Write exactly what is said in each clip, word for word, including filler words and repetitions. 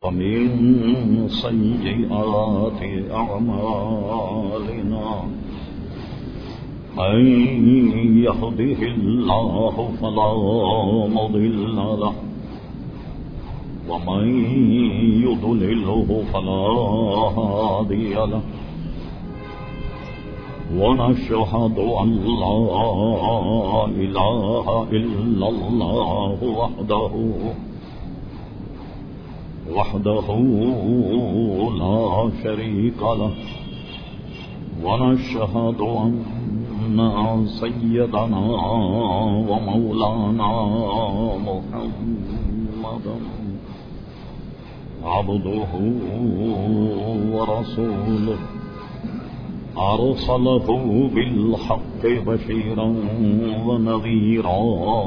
ومن سيئات أعمالنا من يهده الله فلا مضل له ومن يضلله فلا هادي له ونشهد أن لا إله إلا الله وحده وحده لا شريك له ونشهد أن سيدنا ومولانا محمدا عبده ورسوله أرسله بالحق بشيرا ونذيرا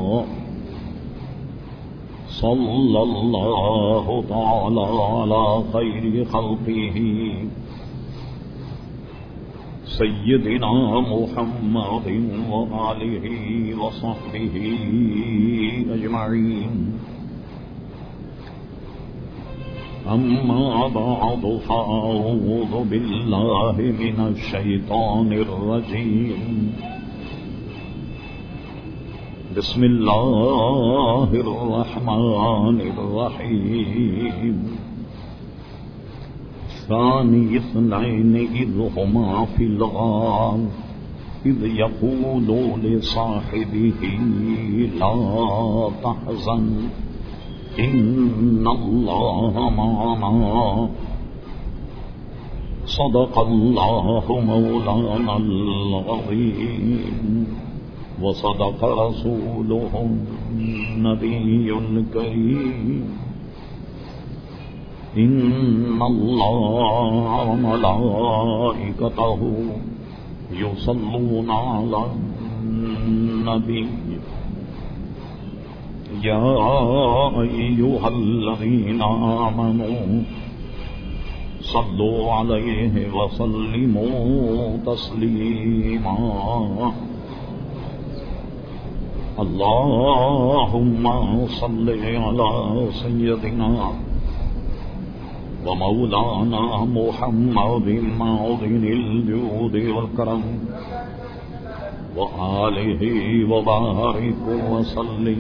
صلى الله تعالى على خير خلقه سيدنا محمد وآله وصحبه أجمعين. أما بعد فأعوذ بالله من الشيطان الرجيم. بسم الله الرحمن الرحيم. ثاني اثنين إذ هما في الغار إذ يقول لصاحبه لا تحزن إن الله معنا. صدق الله مولانا العظيم وصدق رسوله النبي الكريم. إن الله وملائكته يصلون على النبي يا أيها الذين آمنوا صلوا عليه وسلموا تسليما. اللهم صل على سيدنا ومولانا محمد معدن الجود والكرم وآله وبارك وسلم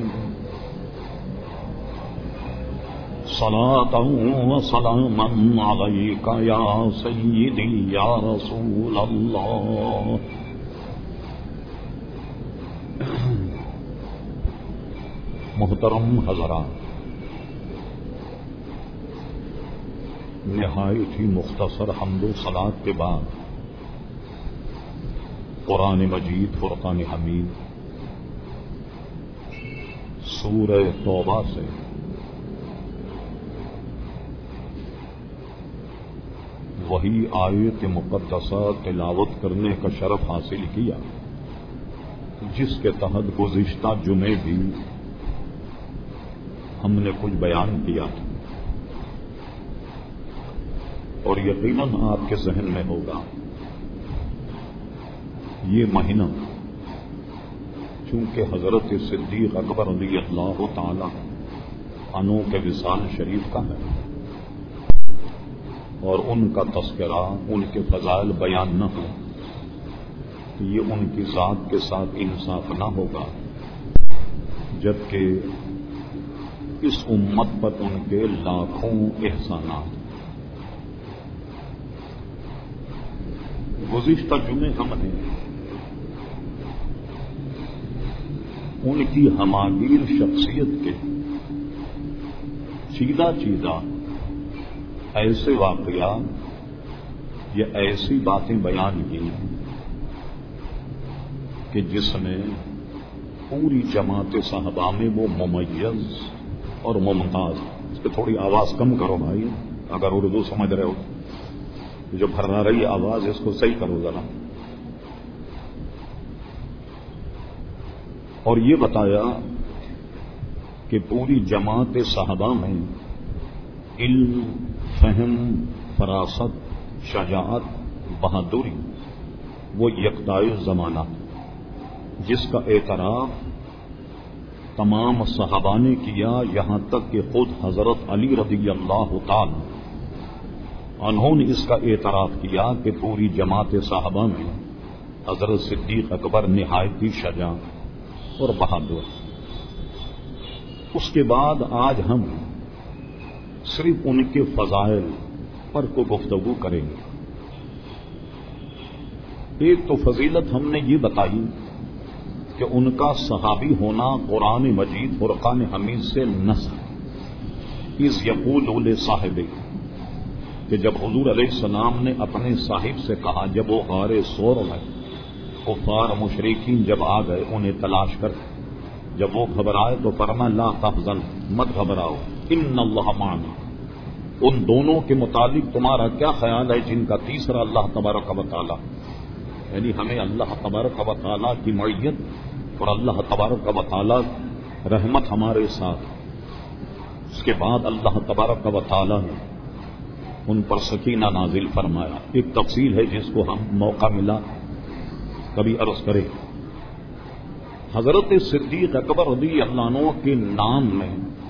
صلاة وسلاما عليك يا سيدي يا رسول الله. محترم حضرات، نہایت ہی مختصر حمد و صلات کے بعد قرآن مجید فرقان حمید سورہ توبہ سے وہی آیت مقدسہ تلاوت کرنے کا شرف حاصل کیا جس کے تحت گزشتہ جمعے بھی ہم نے کچھ بیان کیا تھا، اور یقیناً آپ کے ذہن میں ہوگا یہ مہینہ چونکہ حضرت صدیق اکبر رضی اللہ تعالی عنہ کے وصال شریف کا ہے اور ان کا تذکرہ، ان کے فضائل بیان نہ ہو تو یہ ان کی ذات کے ساتھ انصاف نہ ہوگا، جبکہ اس امت پر ان کے لاکھوں احسانات. گزشتہ جمعے ہم نے ان کی ہماگیر شخصیت کے چیدہ چیدہ ایسے واقعات یا ایسی باتیں بیان کی کہ جس میں پوری جماعت صحابہ میں وہ ممیز اور ممتاز. اس پہ تھوڑی آواز کم کرو بھائی، اگر اردو سمجھ رہے ہو جو بھرنا رہی آواز اس کو صحیح کرو ذرا. اور یہ بتایا کہ پوری جماعت صحابہ میں علم، فہم، فراست، شجاعت، بہادری وہ یکتائے زمانہ جس کا اعتراف تمام صحابہ نے کیا، یہاں تک کہ خود حضرت علی رضی اللہ تعالی انہوں نے اس کا اعتراف کیا کہ پوری جماعت صحابہ میں حضرت صدیق اکبر نہایتی شجاع اور بہادر۔ اس کے بعد آج ہم صرف ان کے فضائل پر کو گفتگو کریں گے۔ ایک تو فضیلت ہم نے یہ بتائی کہ ان کا صحابی ہونا قرآن مجید فرقان حمید سے نص ہے۔ اس یقول صاحب کہ جب حضور علیہ السلام نے اپنے صاحب سے کہا، جب وہ غار ثور میں کفار مشرکین جب آ گئے انہیں تلاش کر، جب وہ گھبرائے تو فرمایا لا تحزن، مت گھبراؤ، ان اللہ معنا۔ ان دونوں کے متعلق تمہارا کیا خیال ہے جن کا تیسرا اللہ تبارک و تعالی، یعنی ہمیں اللہ تبارک و تعالی کی معیت اور اللہ تبارک و تعالی رحمت ہمارے ساتھ۔ اس کے بعد اللہ تبارک و تعالی نے ان پر سکینہ نازل فرمایا۔ ایک تفصیل ہے جس کو ہم موقع ملا کبھی عرض کریں۔ حضرت صدیق اکبر رضی اللہ عنہ کے نام میں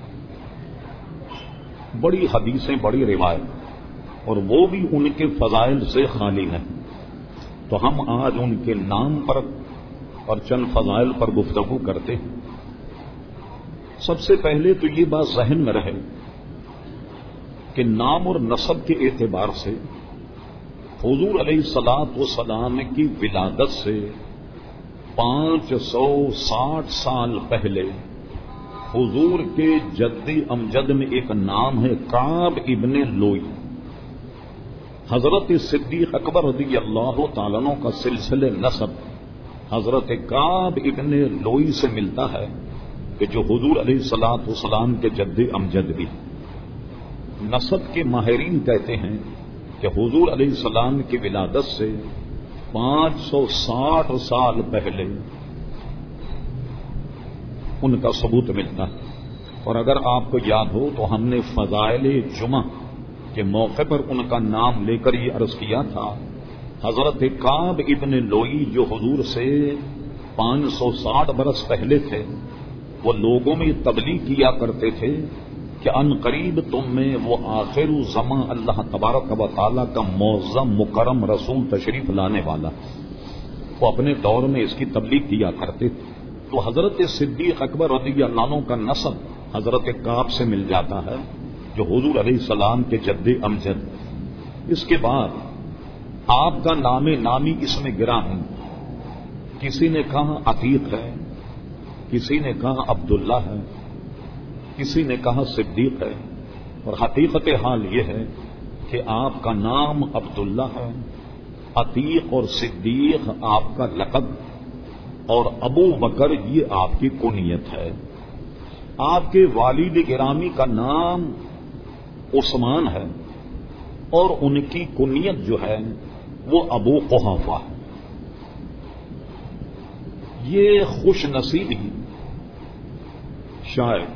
بڑی حدیثیں، بڑی روایت، اور وہ بھی ان کے فضائل سے خالی ہیں۔ تو ہم آج ان کے نام پر اور چند فضائل پر گفتگو کرتے ہیں۔ سب سے پہلے تو یہ بات ذہن میں رہے کہ نام اور نسب کے اعتبار سے حضور علیہ الصلوۃ والسلام کی ولادت سے پانچ سو ساٹھ سال پہلے حضور کے جدی امجد میں ایک نام ہے کعب ابن لوئی۔ حضرت صدیق اکبر رضی اللہ تعالیٰ عنہ کا سلسلہ نسب حضرت کعب ابن لوئی سے ملتا ہے کہ جو حضور علیہ الصلوۃ والسلام کے جد امجد بھی۔ نسب کے ماہرین کہتے ہیں کہ حضور علیہ السلام کی ولادت سے پانچ سو ساٹھ سال پہلے ان کا ثبوت ملتا ہے۔ اور اگر آپ کو یاد ہو تو ہم نے فضائل جمعہ کے موقع پر ان کا نام لے کر یہ عرض کیا تھا، حضرت کعب ابن لوئی جو حضور سے پانچ سو ساٹھ برس پہلے تھے، وہ لوگوں میں تبلیغ کیا کرتے تھے کہ ان قریب تم میں وہ آخر زمان اللہ تبارک و تعالیٰ کا معظم مکرم رسول تشریف لانے والا، وہ اپنے دور میں اس کی تبلیغ کیا کرتے تھے۔ تو حضرت صدیق اکبر رضی اللہ عنہ کا نسب حضرت کعب سے مل جاتا ہے جو حضور علیہ السلام کے جد امجد۔ اس کے بعد آپ کا نام نامی اس میں گرا ہے، کسی نے کہا عتیق ہے، کسی نے کہا عبداللہ ہے، کسی نے کہا صدیق ہے، اور حقیقت حال یہ ہے کہ آپ کا نام عبداللہ ہے، عتیق اور صدیق آپ کا لقب، اور ابو بکر یہ آپ کی کنیت ہے۔ آپ کے والد گرامی کا نام عثمان ہے اور ان کی کنیت جو ہے وہ ابو قحافہ ہے۔ یہ خوش نصیبی شاید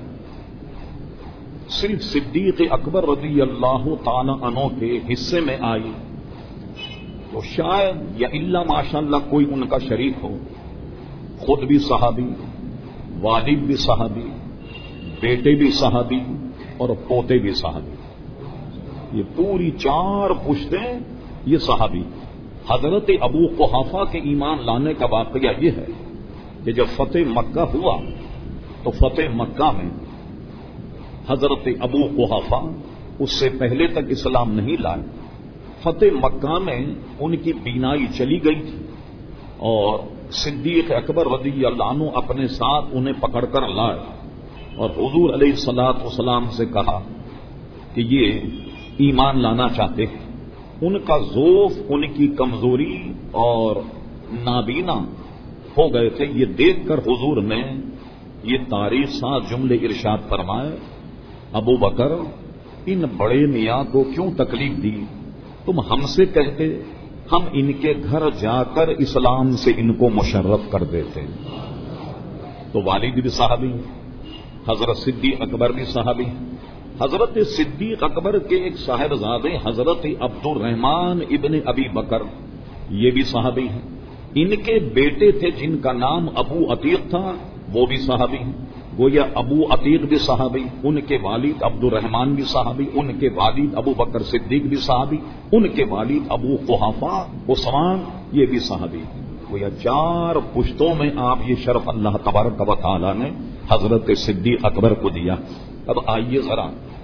صرف صدیق اکبر رضی اللہ تعالی عنہ کے حصے میں آئی، تو شاید یا الا ماشاء اللہ کوئی ان کا شریک ہو، خود بھی صحابی، والد بھی صحابی، بیٹے بھی صحابی اور پوتے بھی صحابی، یہ پوری چار پشتیں یہ صحابی۔ حضرت ابو قحافہ کے ایمان لانے کا واقعہ یہ ہے کہ جب فتح مکہ ہوا تو فتح مکہ میں حضرت ابو قحافہ اس سے پہلے تک اسلام نہیں لائے۔ فتح مکہ میں ان کی بینائی چلی گئی تھی اور صدیق اکبر رضی اللہ عنہ اپنے ساتھ انہیں پکڑ کر لائے اور حضور علیہ الصلوۃ والسلام سے کہا کہ یہ ایمان لانا چاہتے ہیں۔ ان کا ذوف، ان کی کمزوری اور نابینا ہو گئے تھے، یہ دیکھ کر حضور نے یہ تاریخ سات جملے ارشاد فرمائے، ابو بکر ان بڑے میاں کو کیوں تکلیف دی، تم ہم سے کہتے ہم ان کے گھر جا کر اسلام سے ان کو مشرف کر دیتے۔ تو والد بھی صحابی، حضرت صدیق اکبر بھی صحابی۔ حضرت صدیق اکبر کے ایک صاحبزادے حضرت عبد الرحمن ابن ابی بکر یہ بھی صحابی ہیں۔ ان کے بیٹے تھے جن کا نام ابو عتیق تھا، وہ بھی صحابی ہیں۔ گویا ابو عتیق بھی صحابی، ان کے والد عبد الرحمن بھی صحابی، ان کے والد ابو بکر صدیق بھی صحابی، ان کے والد ابو قحافہ عثمان یہ بھی صحابی. گویا چار پشتوں میں آپ یہ شرف اللہ تبارک و تعالی نے حضرت صدیق اکبر کو دیا. اب آئیے ذرا،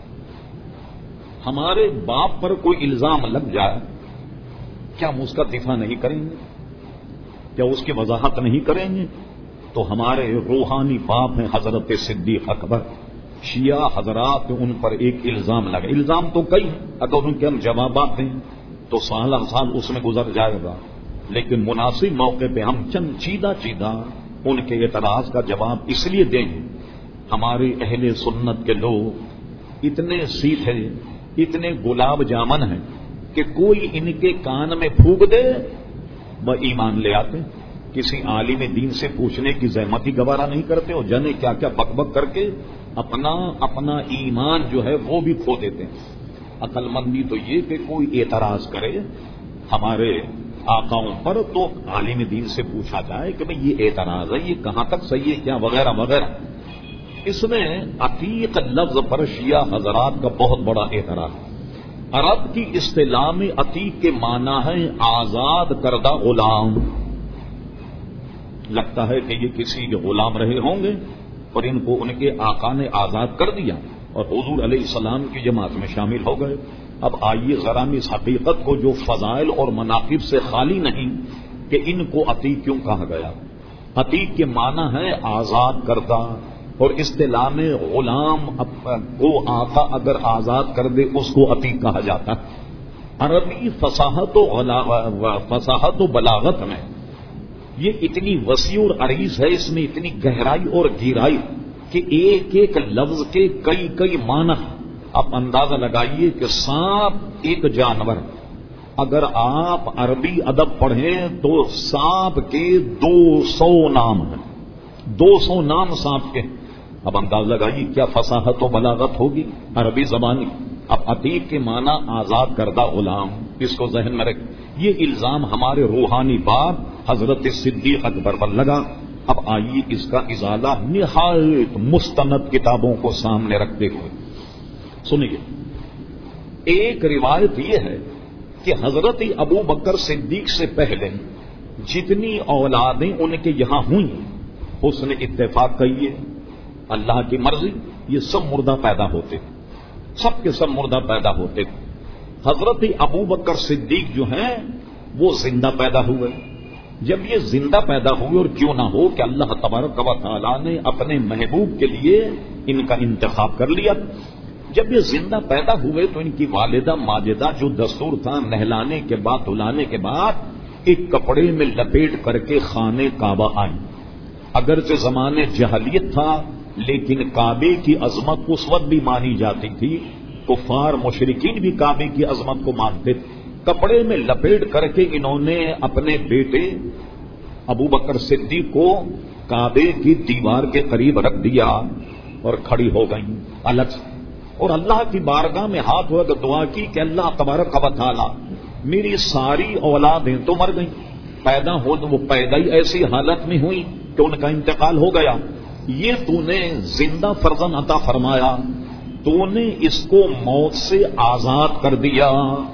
ہمارے باپ پر کوئی الزام لگ جائے کیا ہم اس کا دفاع نہیں کریں گے؟ کیا اس کی وضاحت نہیں کریں گے؟ تو ہمارے روحانی باپ ہیں حضرت صدیق اکبر. شیعہ حضرات ان پر ایک الزام لگا، الزام تو کئی ہیں، اگر ان کے ہم جوابات دیں تو سال ہر سال اس میں گزر جائے گا، لیکن مناسب موقع پہ ہم چند چیدہ چیدہ ان کے اعتراض کا جواب اس لیے دیں گے. ہمارے اہل سنت کے لوگ اتنے سیدھے، اتنے گلاب جامن ہیں کہ کوئی ان کے کان میں پھونک دے وہ ایمان لے آتے. کسی عالم دین سے پوچھنے کی زحمت ہی گوارا نہیں کرتے اور جنے کیا کیا بک بک کر کے اپنا اپنا ایمان جو ہے وہ بھی کھو دیتے ہیں. عقل مندی تو یہ کہ کوئی اعتراض کرے ہمارے آقاؤں پر تو عالم دین سے پوچھا جائے کہ بھئی یہ اعتراض ہے، یہ کہاں تک صحیح ہے کیا وغیرہ وغیرہ. اس میں عتیق لفظ پر شیعہ حضرات کا بہت بڑا اعتراض. عرب کی اصطلاح میں عتیق کے معنی ہے آزاد کردہ غلام. لگتا ہے کہ یہ کسی کے غلام رہے ہوں گے اور ان کو ان کے آقا نے آزاد کر دیا اور حضور علیہ السلام کی جماعت میں شامل ہو گئے. اب آئیے ذرا اس حقیقت کو جو فضائل اور مناقب سے خالی نہیں کہ ان کو عتیق کیوں کہا گیا. عتیق کے معنی ہے آزاد کردہ، اور اصطلاح میں غلام کو آقا اگر آزاد کر دے اس کو عتیق کہا جاتا. عربی فصاحت و فصاحت و بلاغت میں یہ اتنی وسیع اور عریض ہے، اس میں اتنی گہرائی اور گہرائی کہ ایک ایک لفظ کے کئی کئی معنی. آپ اندازہ لگائیے کہ سانپ ایک جانور، اگر آپ عربی ادب پڑھیں تو سانپ کے دو سو نام ہیں، دو سو نام سانپ کے. اب اندازہ لگائیے کیا فصاحت و بلاغت ہوگی عربی زبانی. اب عتیق کے معنی آزاد کردہ غلام، اس کو ذہن میں رکھ. یہ الزام ہمارے روحانی باپ حضرت صدیق اکبر پر لگا. اب آئیے اس کا ازالہ نہایت مستند کتابوں کو سامنے رکھتے ہوئے سنیے. ایک روایت یہ ہے کہ حضرت ابو بکر صدیق سے پہلے جتنی اولادیں ان کے یہاں ہوئیں اس نے اتفاق کہیے اللہ کی مرضی یہ سب مردہ پیدا ہوتے، سب کے سب مردہ پیدا ہوتے. حضرت ابو بکر صدیق جو ہیں وہ زندہ پیدا ہوئے. جب یہ زندہ پیدا ہوئے، اور کیوں نہ ہو کہ اللہ تبارک و تعالیٰ نے اپنے محبوب کے لیے ان کا انتخاب کر لیا. جب یہ زندہ پیدا ہوئے تو ان کی والدہ ماجدہ جو دستور تھا نہلانے کے بعد دھلانے کے بعد ایک کپڑے میں لپیٹ کر کے خانے کعبہ آئیں. اگرچہ زمانے جہلیت تھا لیکن کعبے کی عظمت اس وقت بھی مانی جاتی تھی. کفار مشرکین بھی کعبے کی عظمت کو مانتے تھے. کپڑے میں لپیٹ کر کے انہوں نے اپنے بیٹے ابو بکر صدیق کو کعبے کی دیوار کے قریب رکھ دیا اور کھڑی ہو گئیں الگ سے، اور اللہ کی بارگاہ میں ہاتھ ہوا کر دعا کی کہ اللہ تبارک و تعالی میری ساری اولادیں تو مر گئیں، پیدا ہو تو وہ پیدا ہی ایسی حالت میں ہوئی کہ ان کا انتقال ہو گیا. یہ تو نے زندہ فرزند عطا فرمایا، تو نے اس کو موت سے آزاد کر دیا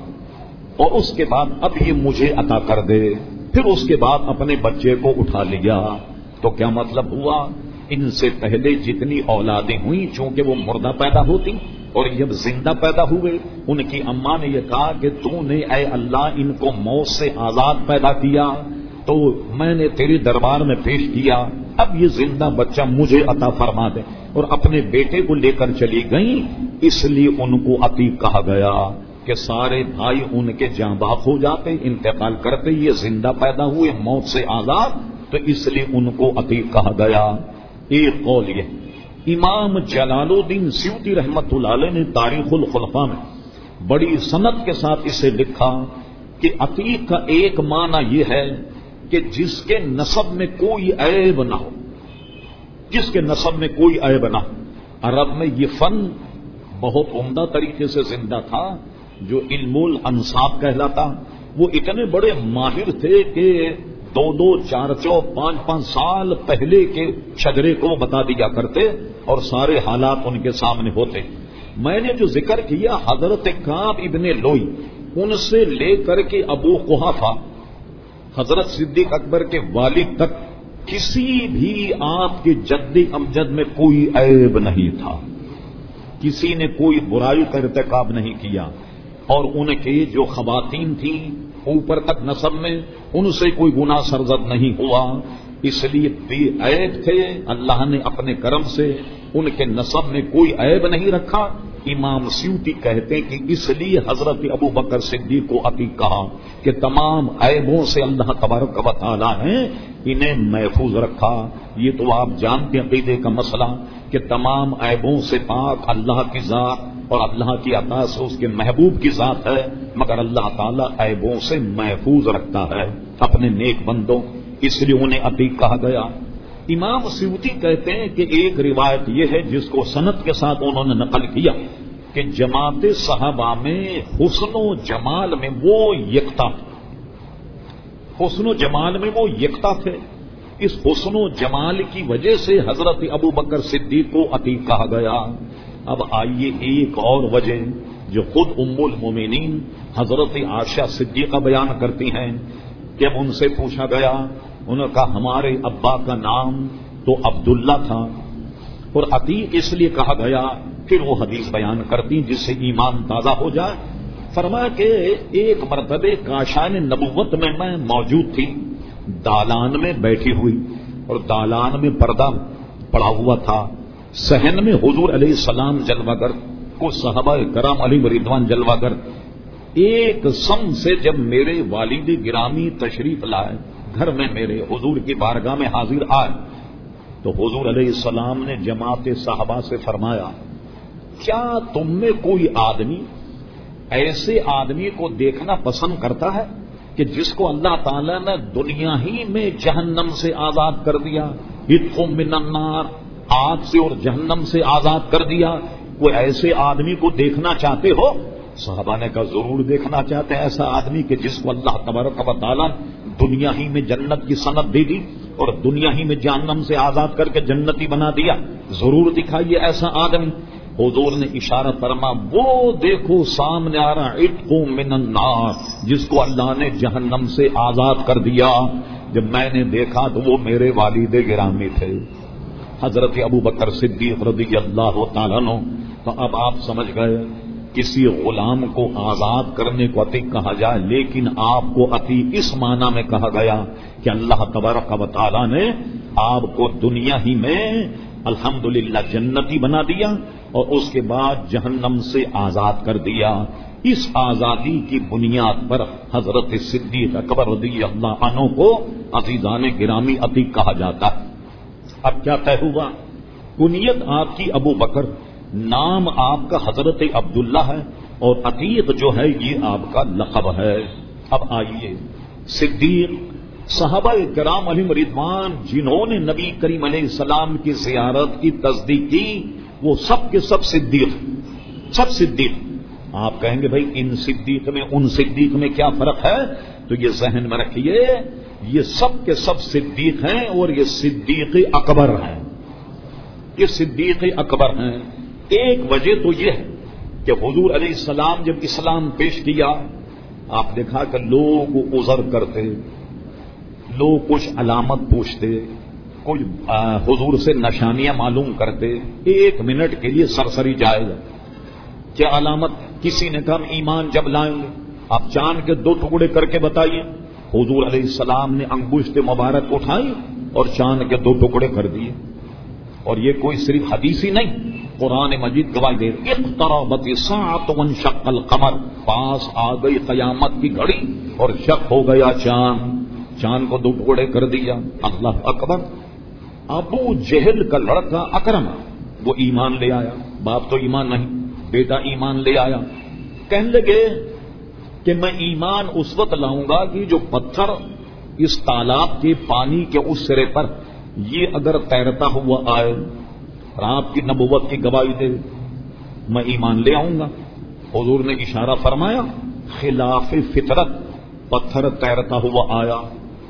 اور اس کے بعد اب یہ مجھے عطا کر دے. پھر اس کے بعد اپنے بچے کو اٹھا لیا. تو کیا مطلب ہوا؟ ان سے پہلے جتنی اولادیں ہوئیں چونکہ وہ مردہ پیدا ہوتی اور جب زندہ پیدا ہوئے ان کی اماں نے یہ کہا کہ تو نے اے اللہ ان کو موت سے آزاد پیدا کیا تو میں نے تیرے دربار میں پیش کیا، اب یہ زندہ بچہ مجھے عطا فرما دے. اور اپنے بیٹے کو لے کر چلی گئیں، اس لیے ان کو عتیق کہا گیا کہ سارے بھائی ان کے جاں باپ ہو جاتے انتقال کرتے، یہ زندہ پیدا ہوئے موت سے آزاد تو اس لیے ان کو عتیق کہا گیا. ایک قول یہ. امام جلال الدین سیوطی رحمت اللہ علیہ نے تاریخ الخلفاء میں بڑی سند کے ساتھ اسے لکھا کہ عتیق کا ایک معنی یہ ہے کہ جس کے نسب میں کوئی عیب نہ ہو، جس کے نسب میں کوئی عیب نہ ہو. عرب میں یہ فن بہت عمدہ طریقے سے زندہ تھا جو علم الانساب کہلاتا. وہ اتنے بڑے ماہر تھے کہ دو دو چار چو پانچ پانچ سال پہلے کے شجرے کو بتا دیا کرتے اور سارے حالات ان کے سامنے ہوتے. میں نے جو ذکر کیا حضرت کعب ابن لوئی ان سے لے کر کے ابو قحافہ حضرت صدیق اکبر کے والد تک کسی بھی آپ کے جد امجد میں کوئی عیب نہیں تھا. کسی نے کوئی برائی کا ارتکاب نہیں کیا اور ان کے جو خواتین تھیں اوپر تک نسب میں ان سے کوئی گناہ سرزد نہیں ہوا. اس لیے بے عیب تھے. اللہ نے اپنے کرم سے ان کے نسب میں کوئی عیب نہیں رکھا. امام سیوطی کہتے ہیں کہ اس لیے حضرت ابو بکر صدیق کو عتیق کہا کہ تمام عیبوں سے اللہ تبارک و تعالی نے انہیں محفوظ رکھا. یہ تو آپ جانتے ہیں عقیدے کا مسئلہ کہ تمام عیبوں سے پاک اللہ کی ذات اور اللہ کی عطا سے اس کے محبوب کی ذات ہے، مگر اللہ تعالیٰ عیبوں سے محفوظ رکھتا ہے اپنے نیک بندوں، اس لیے انہیں عتیق کہا گیا. امام سیوطی کہتے ہیں کہ ایک روایت یہ ہے جس کو سند کے ساتھ انہوں نے نقل کیا کہ جماعت صحابہ میں حسن و جمال میں وہ یکتا تھے. حسن و جمال میں وہ یکتا تھے. اس حسن و جمال کی وجہ سے حضرت ابو بکر صدیق کو عتیق کہا گیا. اب آئیے ایک اور وجہ جو خود ام المومنین حضرت عائشہ صدیقہ بیان کرتی ہیں کہ اب ان سے پوچھا گیا، انہوں نے کہا ہمارے ابا کا نام تو عبداللہ تھا اور عتیق اس لیے کہا گیا. پھر وہ حدیث بیان کرتی جس سے ایمان تازہ ہو جائے. فرمایا کہ ایک مرتبہ کاشان نبوت میں میں موجود تھی، دالان میں بیٹھی ہوئی اور دالان میں پردہ پڑا ہوا تھا. صحن میں حضور علیہ السلام جلوہ گر کو صحابہ کرام علی رضوان جلوہ گر. ایک سم سے جب میرے والد گرامی تشریف لائے گھر میں میرے حضور کی بارگاہ میں حاضر آئے تو حضور علیہ السلام نے جماعت صحابہ سے فرمایا، کیا تم میں کوئی آدمی ایسے آدمی کو دیکھنا پسند کرتا ہے کہ جس کو اللہ تعالیٰ نے دنیا ہی میں جہنم سے آزاد کر دیا، اتقوا من النار، آگ سے اور جہنم سے آزاد کر دیا؟ کوئی ایسے آدمی کو دیکھنا چاہتے ہو؟ صحابہ نے کہا ضرور دیکھنا چاہتے ہیں ایسا آدمی کہ جس کو اللہ تبارک و تعالیٰ دنیا ہی میں جنت کی سند دے دی اور دنیا ہی میں جہنم سے آزاد کر کے جنتی بنا دیا. ضرور دکھائیے ایسا آدمی. حضور نے اشارہ فرما، وہ دیکھو سامنے آ رہا اتقوا من النار، جس کو اللہ نے جہنم سے آزاد کر دیا. جب میں نے دیکھا تو وہ میرے والد گرامی تھے حضرت ابو بکر صدیق رضی اللہ تعالیٰ عنہ. تو اب آپ سمجھ گئے کسی غلام کو آزاد کرنے کو عتیق کہا جائے، لیکن آپ کو عتیق اس معنی میں کہا گیا کہ اللہ تبارک و تعالیٰ نے آپ کو دنیا ہی میں الحمدللہ جنتی بنا دیا اور اس کے بعد جہنم سے آزاد کر دیا. اس آزادی کی بنیاد پر حضرت صدیق اکبر رضی اللہ عنہ کو عزیزان گرامی عتیق کہا جاتا ہے. اب کیا طے ہوا؟ کنیت آپ کی ابو بکر، نام آپ کا حضرت عبداللہ ہے اور عتیق جو ہے یہ آپ کا لقب ہے. اب آئیے صدیق صحابہ کرام علیہم رضوان جنہوں نے نبی کریم علیہ السلام کی زیارت کی تصدیق کی وہ سب کے سب صدیق، سب صدیق. آپ کہیں گے بھائی ان صدیق میں ان صدیق میں کیا فرق ہے؟ تو یہ ذہن میں رکھیے یہ سب کے سب صدیق ہیں اور یہ صدیق اکبر ہیں. یہ صدیق اکبر ہیں. ایک وجہ تو یہ ہے کہ حضور علیہ السلام جب اسلام پیش کیا آپ دیکھا کہ لوگ عذر کرتے، لوگ کچھ علامت پوچھتے، کچھ حضور سے نشانیاں معلوم کرتے. ایک منٹ کے لیے سرسری جائے گا کیا علامت؟ کسی نے کہا ایمان جب لائیں گے آپ چاند کے دو ٹکڑے کر کے بتائیے. حضور علیہ السلام نے انگشت مبارک اٹھائی اور چاند کے دو ٹکڑے کر دیے. اور یہ کوئی صرف حدیث ہی نہیں، قرآن مجید گواہی دے اقتربت الساعۃ وانشق القمر، پاس آ گئی قیامت کی گھڑی اور شق ہو گیا چاند، چاند کو دو ٹکڑے کر دیا. اللہ اکبر. ابو جہل کا لڑکا اکرم وہ ایمان لے آیا، باپ تو ایمان نہیں، بیٹا ایمان لے آیا. کہنے لگے کہ میں ایمان اس وقت لاؤں گا کہ جو پتھر اس تالاب کے پانی کے اس سرے پر یہ اگر تیرتا ہوا آئے اور آپ کی نبوت کی گواہی دے میں ایمان لے آؤں گا. حضور نے اشارہ فرمایا خلاف فطرت پتھر تیرتا ہوا آیا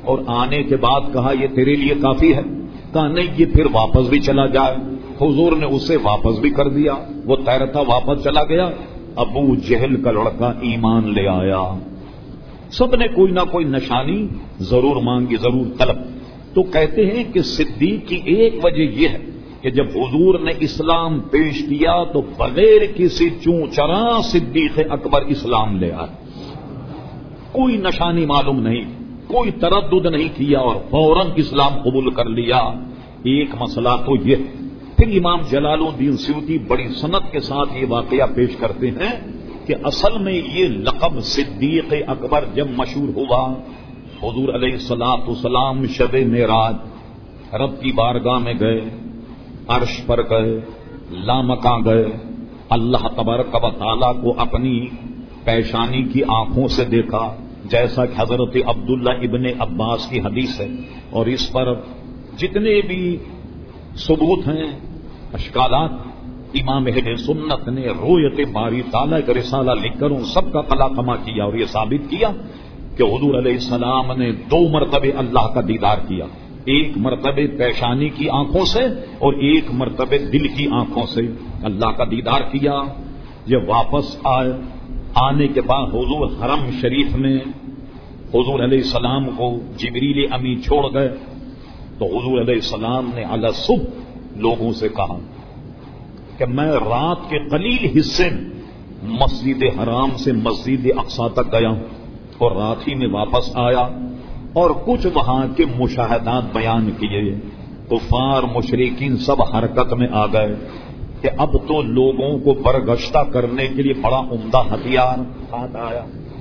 اور آنے کے بعد کہا یہ تیرے لیے کافی ہے؟ کہا نہیں، یہ پھر واپس بھی چلا جائے۔ حضور نے اسے واپس بھی کر دیا، وہ تیرتا واپس چلا گیا۔ ابو جہل کا لڑکا ایمان لے آیا۔ سب نے کوئی نہ کوئی نشانی ضرور مانگی، ضرور طلب۔ تو کہتے ہیں کہ صدیق کی ایک وجہ یہ ہے کہ جب حضور نے اسلام پیش کیا تو بغیر کسی چوں چرا صدیق اکبر اسلام لے آئے، کوئی نشانی معلوم نہیں، کوئی تردد نہیں کیا اور فوراً اسلام قبول کر لیا۔ ایک مسئلہ تو یہ۔ پھر امام جلال الدین سیوطی بڑی سند کے ساتھ یہ واقعہ پیش کرتے ہیں کہ اصل میں یہ لقب صدیق اکبر جب مشہور ہوا، حضور علیہ الصلوۃ والسلام شب معراج رب کی بارگاہ میں گئے، عرش پر گئے، لامکاں گئے، اللہ تبارک و تعالیٰ کو اپنی پیشانی کی آنکھوں سے دیکھا، جیسا کہ حضرت عبداللہ ابن عباس کی حدیث ہے۔ اور اس پر جتنے بھی ثبوت ہیں، اشکالات، امام اہل سنت نے رویت باری تعالیٰ کا رسالہ لکھ کر ان سب کا قلاقمہ کیا اور یہ ثابت کیا کہ حضور علیہ السلام نے دو مرتبے اللہ کا دیدار کیا، ایک مرتبہ پیشانی کی آنکھوں سے اور ایک مرتبہ دل کی آنکھوں سے اللہ کا دیدار کیا۔ جب واپس آئے، آنے کے بعد حضور حرم شریف میں حضور علیہ السلام کو جبریل امی چھوڑ گئے تو حضور علیہ السلام نے علی صبح لوگوں سے کہا کہ میں رات کے قلیل حصے میں مسجد حرام سے مسجد اقصی تک گیا ہوں اور رات ہی میں واپس آیا اور کچھ وہاں کے مشاہدات بیان کیے۔ کفار مشرکین سب حرکت میں آ گئے کہ اب تو لوگوں کو برگشتہ کرنے کے لیے بڑا عمدہ ہتھیار ہاتھ آیا۔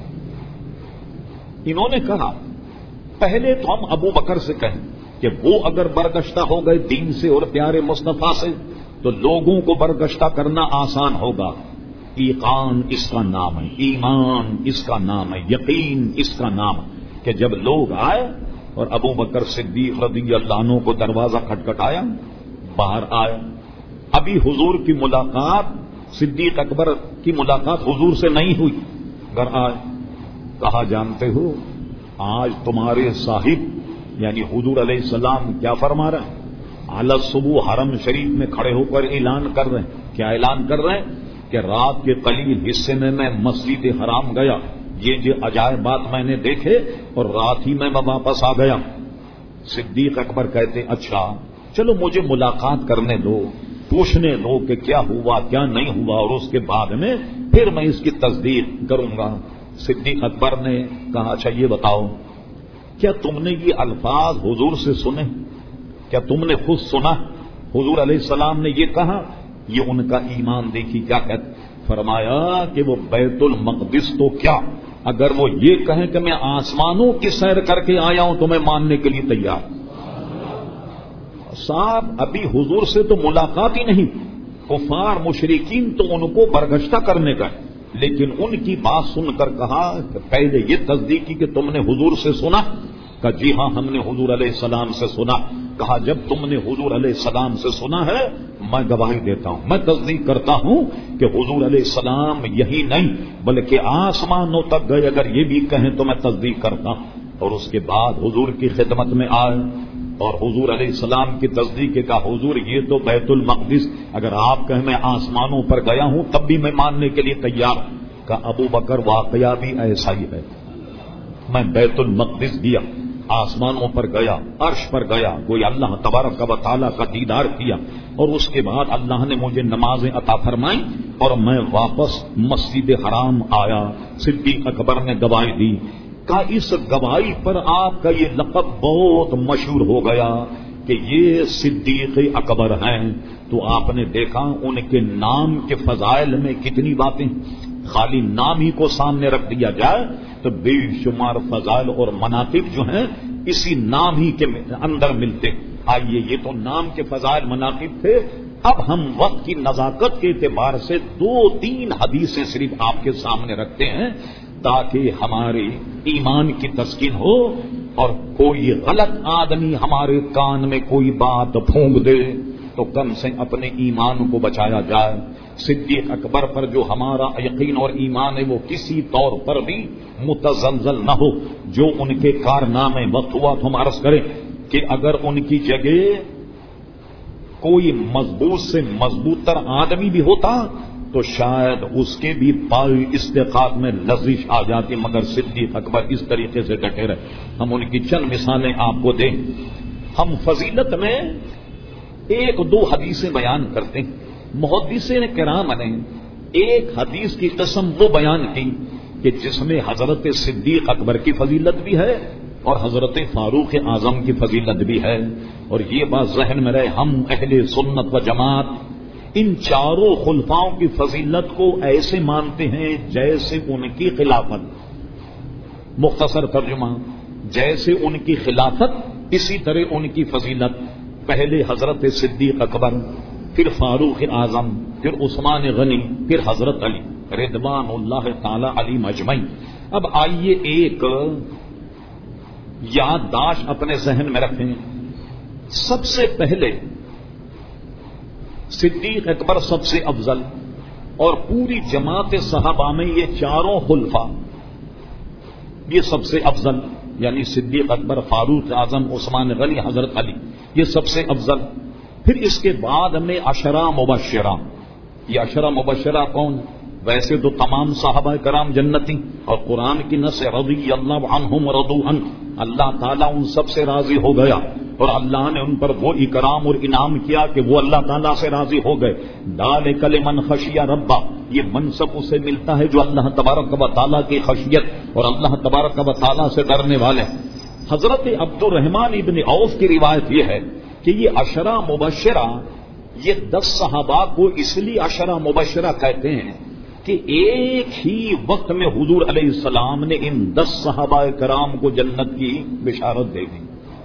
انہوں نے کہا پہلے تو ہم ابو بکر سے کہیں کہ وہ اگر برگشتہ ہو گئے دین سے اور پیارے مصطفیٰ سے تو لوگوں کو برگشتہ کرنا آسان ہوگا۔ ایقان اس کا نام ہے، ایمان اس کا نام ہے، یقین اس کا نام ہے کہ جب لوگ آئے اور ابو بکر صدیق رضی اللہ عنہ کو دروازہ کھٹکھٹایا، باہر آئے۔ ابھی حضور کی ملاقات، صدیق اکبر کی ملاقات حضور سے نہیں ہوئی، گھر آئے، کہا جانتے ہو آج تمہارے صاحب یعنی حضور علیہ السلام کیا فرما رہے ہیں؟ علی صبح حرم شریف میں کھڑے ہو کر اعلان کر رہے ہیں۔ کیا اعلان کر رہے ہیں؟ کہ رات کے قلیل حصے میں میں مسجد حرام گیا، یہ جو عجائبات میں نے دیکھے اور رات ہی میں میں واپس آ گیا۔ صدیق اکبر کہتے اچھا چلو مجھے ملاقات کرنے دو، پوچھنے دو کہ کیا ہوا کیا نہیں ہوا، اور اس کے بعد میں پھر میں اس کی تصدیق کروں گا۔ صدیق اکبر نے کہا اچھا یہ بتاؤ کیا تم نے یہ الفاظ حضور سے سنے؟ کیا تم نے خود سنا حضور علیہ السلام نے یہ کہا؟ یہ ان کا ایمان دیکھی کیا کہتے، فرمایا کہ وہ بیت المقدس تو کیا، اگر وہ یہ کہیں کہ میں آسمانوں کی سیر کر کے آیا ہوں تو میں ماننے کے لیے تیار۔ صاحب ابھی حضور سے تو ملاقات ہی نہیں، کفار مشرکین تو ان کو برگشتہ کرنے کا، لیکن ان کی بات سن کر کہا کہ پہلے یہ تصدیق کی کہ تم نے حضور سے سنا؟ کہا جی ہاں ہم نے حضور علیہ السلام سے سنا۔ کہا جب تم نے حضور علیہ السلام سے سنا ہے میں گواہی دیتا ہوں، میں تصدیق کرتا ہوں کہ حضور علیہ السلام یہی نہیں بلکہ آسمانوں تک گئے، اگر یہ بھی کہیں تو میں تصدیق کرتا ہوں۔ اور اس کے بعد حضور کی خدمت میں آئے اور حضور علیہ السلام کی تصدیق کا حضور یہ تو بیت المقدس، اگر آپ کہیں میں آسمانوں پر گیا ہوں تب بھی میں ماننے کے لیے تیار ہوں۔ کہ ابو بکر واقعہ بھی ایسا ہی ہے، میں بیت المقدس گیا، آسمانوں پر گیا، عرش پر گیا، کوئی اللہ تبارک و تعالیٰ کا دیدار کیا اور اس کے بعد اللہ نے مجھے نمازیں عطا فرمائیں اور میں واپس مسجد حرام آیا۔ صدیق اکبر نے گواہی دی۔ کہا اس گواہی پر آپ کا یہ لقب بہت مشہور ہو گیا کہ یہ صدیق اکبر ہیں۔ تو آپ نے دیکھا ان کے نام کے فضائل میں کتنی باتیں، خالی نام ہی کو سامنے رکھ دیا جائے تو بے شمار فضائل اور مناقب جو ہیں اسی نام ہی کے اندر ملتے۔ آئیے یہ تو نام کے فضائل مناقب تھے، اب ہم وقت کی نزاکت کے اعتبار سے دو تین حدیثیں صرف آپ کے سامنے رکھتے ہیں تاکہ ہمارے ایمان کی تسکین ہو اور کوئی غلط آدمی ہمارے کان میں کوئی بات پھونک دے تو کم سے اپنے ایمان کو بچایا جائے. صدیق اکبر پر جو ہمارا یقین اور ایمان ہے وہ کسی طور پر بھی متزلزل نہ ہو. جو ان کے کارنامے وقت ہوا تو ہم عرض کریں کہ اگر ان کی جگہ کوئی مضبوط سے مضبوط تر آدمی بھی ہوتا تو شاید اس کے بھی پائی استقامت میں لرزش آ جاتی، مگر صدیق اکبر اس طریقے سے ڈٹے رہے. ہم ان کی چند مثالیں آپ کو دیں. ہم فضیلت میں ایک دو حدیثیں بیان کرتے ہیں. محدثین کرام نے ایک حدیث کی قسم وہ بیان کی کہ جس میں حضرت صدیق اکبر کی فضیلت بھی ہے اور حضرت فاروق اعظم کی فضیلت بھی ہے. اور یہ بات ذہن میں رہے، ہم اہل سنت و جماعت ان چاروں خلفاؤں کی فضیلت کو ایسے مانتے ہیں جیسے ان کی خلافت. مختصر ترجمہ، جیسے ان کی خلافت اسی طرح ان کی فضیلت. پہلے حضرت صدیق اکبر، پھر فاروق اعظم، پھر عثمان غنی، پھر حضرت علی رضوان اللہ تعالی علی مجمعین. اب آئیے ایک یادداشت اپنے ذہن میں رکھیں. سب سے پہلے صدیق اکبر سب سے افضل، اور پوری جماعت صحابہ میں یہ چاروں خلفاء یہ سب سے افضل، یعنی صدیق اکبر، فاروق اعظم، عثمان غنی، حضرت علی، یہ سب سے افضل. پھر اس کے بعد میں عشرہ مبشرہ. یہ عشرہ مبشرہ کون؟ ویسے تو تمام صحابہ کرام جنتی، اور قرآن کی نص رضی اللہ عنہم ورضوا عنہ، اللہ تعالیٰ ان سب سے راضی ہو گیا اور اللہ نے ان پر وہ اکرام اور انعام کیا کہ وہ اللہ تعالیٰ سے راضی ہو گئے. ذالک لمن خشی ربہ، یہ منصب اسے ملتا ہے جو اللہ تبارک و تعالیٰ کی خشیت اور اللہ تبارک و تعالیٰ سے ڈرنے والے. حضرت عبد الرحمن ابن عوف کی روایت یہ ہے کہ یہ عشرہ مبشرہ، یہ دس صحابہ کو اس لیے عشرہ مبشرہ کہتے ہیں کہ ایک ہی وقت میں حضور علیہ السلام نے ان دس صحابہ کرام کو جنت کی بشارت دے دی.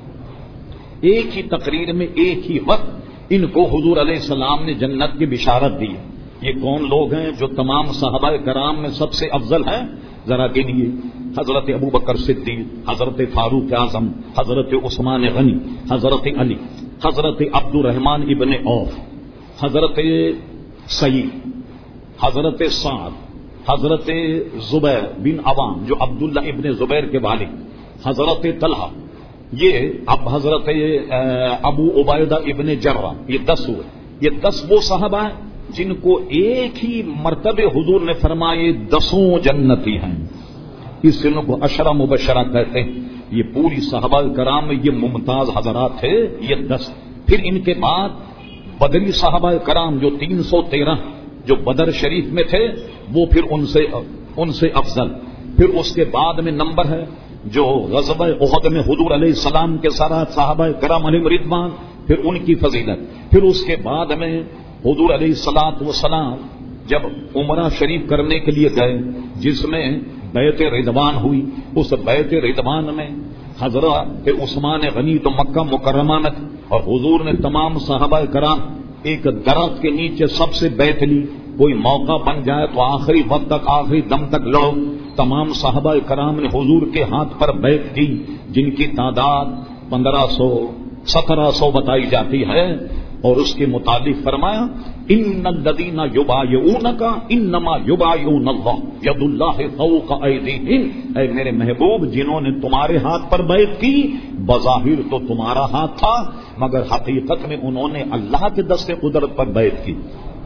ایک ہی تقریر میں ایک ہی وقت ان کو حضور علیہ السلام نے جنت کی بشارت دی. یہ کون لوگ ہیں جو تمام صحابہ کرام میں سب سے افضل ہیں؟ ذرا گنیے. حضرت ابو بکر صدیق، حضرت فاروق اعظم، حضرت عثمان غنی، حضرت علی، حضرت عبد الرحمن ابن عوف، حضرت سعید، حضرت سعد، حضرت زبیر بن عوام جو عبداللہ ابن زبیر کے والد، حضرت طلحہ، یہ اب حضرت ابو عبیدہ ابن جرہ، یہ دس ہوئے. یہ دس وہ صحابہ ہیں جن کو ایک ہی مرتبہ حضور نے فرمائے دسوں جنتی ہیں. اس ان کو عشرہ مبشرہ کہتے ہیں. یہ پوری صحابہ کرام میں یہ ممتاز حضرات تھے، یہ دس. پھر ان کے بعد بدری صحابہ کرام جو تین سو تیرہ جو بدر شریف میں تھے وہ پھر ان سے ان سے افضل. پھر اس کے بعد میں نمبر ہے جو غزوہ احد میں حضور علیہ السلام کے ساتھ صحابہ کرام علیہم رضوان، پھر ان کی فضیلت. پھر اس کے بعد میں حضور علیہ الصلوۃ والسلام جب عمرہ شریف کرنے کے لیے گئے جس میں بیعت رضوان ہوئی، اس بیعت رضوان میں حضرت عثمان غنی تو مکہ مکرمہ میں، اور حضور نے تمام صحابہ کرام ایک درخت کے نیچے سب سے بیعت لی. کوئی موقع بن جائے تو آخری وقت تک، آخری دم تک لڑو. تمام صحابہ کرام نے حضور کے ہاتھ پر بیعت کی جن کی تعداد پندرہ سو سترہ سو بتائی جاتی ہے. اور اس کے متعلق فرمایا ان الذین یبایعونک انما یبایعون اللہ ید اللہ فوق ایدیہم. اے میرے محبوب، جنہوں نے تمہارے ہاتھ پر بیعت کی بظاہر تو تمہارا ہاتھ تھا مگر حقیقت میں انہوں نے اللہ کے دست قدرت پر بیعت کی.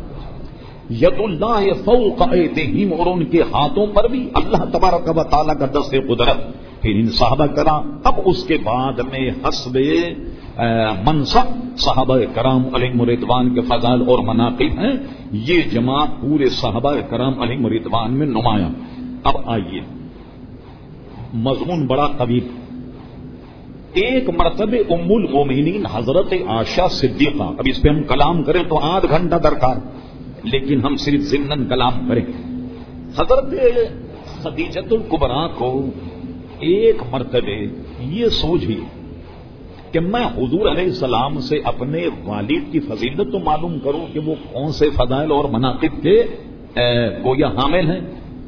ید اللہ فوق ایدیہم، اور ان کے ہاتھوں پر بھی اللہ تبارک و تعالیٰ کا دست قدرت. پھر ان صحابہ کرام، اب اس کے بعد میں حسب منصب صحابہ کرام علیہم رضوان کے فضائل اور مناقب ہیں. یہ جماعت پورے صحابہ کرام علیہم رضوان میں نمایاں. اب آئیے، مضمون بڑا قوی. ایک مرتبہ ام المومنین حضرت عائشہ صدیقہ، اب اس پہ ہم کلام کریں تو آدھ گھنٹہ درکار، لیکن ہم صرف ضمناً کلام کریں. حضرت خدیجۃ الکبریٰ کو ایک مرتبہ یہ سوچی کہ میں حضور علیہ السلام سے اپنے والد کی فضیلت تو معلوم کروں کہ وہ کون سے فضائل اور مناقب کے گویا حامل ہیں.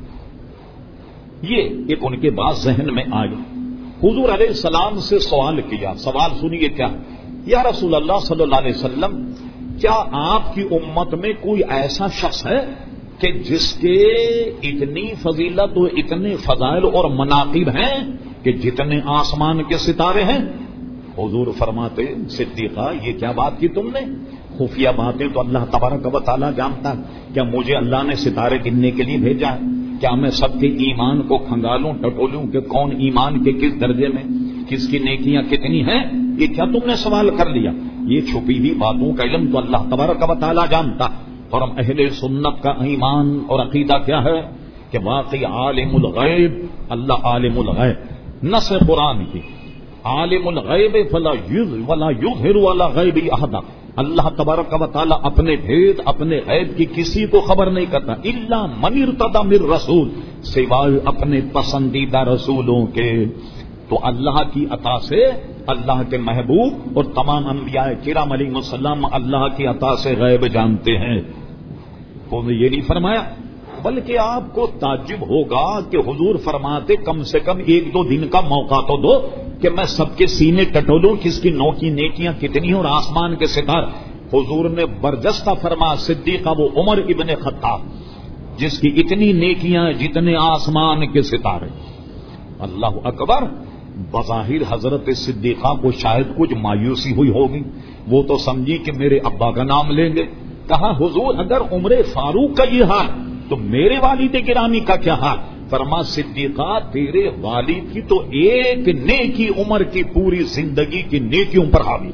یہ ایک ان کے بعد ذہن میں آئی. حضور علیہ السلام سے سوال کیا. سوال سنیے کیا، یا رسول اللہ صلی اللہ علیہ وسلم، کیا آپ کی امت میں کوئی ایسا شخص ہے کہ جس کے اتنی فضیلت و اتنے فضائل اور مناقب ہیں کہ جتنے آسمان کے ستارے ہیں؟ حضور فرماتے صدیقہ یہ کیا بات کی تم نے؟ خفیہ باتیں تو اللہ تبارک و تعالیٰ جانتا ہے. کیا مجھے اللہ نے ستارے گننے کے لیے بھیجا ہے؟ کیا میں سب کے ایمان کو کھنگالوں ٹٹولوں کہ کون ایمان کے کس درجے میں، کس کی نیکیاں کتنی ہیں؟ یہ کیا تم نے سوال کر لیا؟ یہ چھپی ہوئی باتوں کا علم تو اللہ تبارک و تعالیٰ جانتا. اور ہم اہل سنت کا ایمان اور عقیدہ کیا ہے کہ واقعی عالم الغیب، اللہ عالم الغیب. نص قرآن کی عالم الغیب فلا ولا یظہر ولا غیب احد. اللہ تبارک و تعالیٰ اپنے بھید اپنے غیب کی کسی کو خبر نہیں کرتا. الا من ارتضی من رسول، سوائے اپنے پسندیدہ رسولوں کے. تو اللہ کی عطا سے اللہ کے محبوب اور تمام انبیاء کرام علیہ السلام اللہ کی عطا سے غیب جانتے ہیں. انہوں نے یہ نہیں فرمایا، بلکہ آپ کو تعجب ہوگا کہ حضور فرماتے کم سے کم ایک دو دن کا موقع تو دو کہ میں سب کے سینے ٹٹولوں کس کی نو کی نیکیاں کتنی ہیں اور آسمان کے ستارے. حضور نے برجستہ فرما صدیقہ وہ عمر ابن خطاب جس کی اتنی نیکیاں جتنے آسمان کے ستارے. اللہ اکبر. بظاہر حضرت صدیقہ کو شاید کچھ مایوسی ہوئی ہوگی، وہ تو سمجھی کہ میرے ابا کا نام لیں گے. کہا حضور اگر عمر فاروق کا یہ حال تو میرے والد گرامی کا کیا حال؟ فرما صدیقہ تیرے والد کی تو ایک نیکی عمر کی پوری زندگی کی نیکیوں پر حاوی.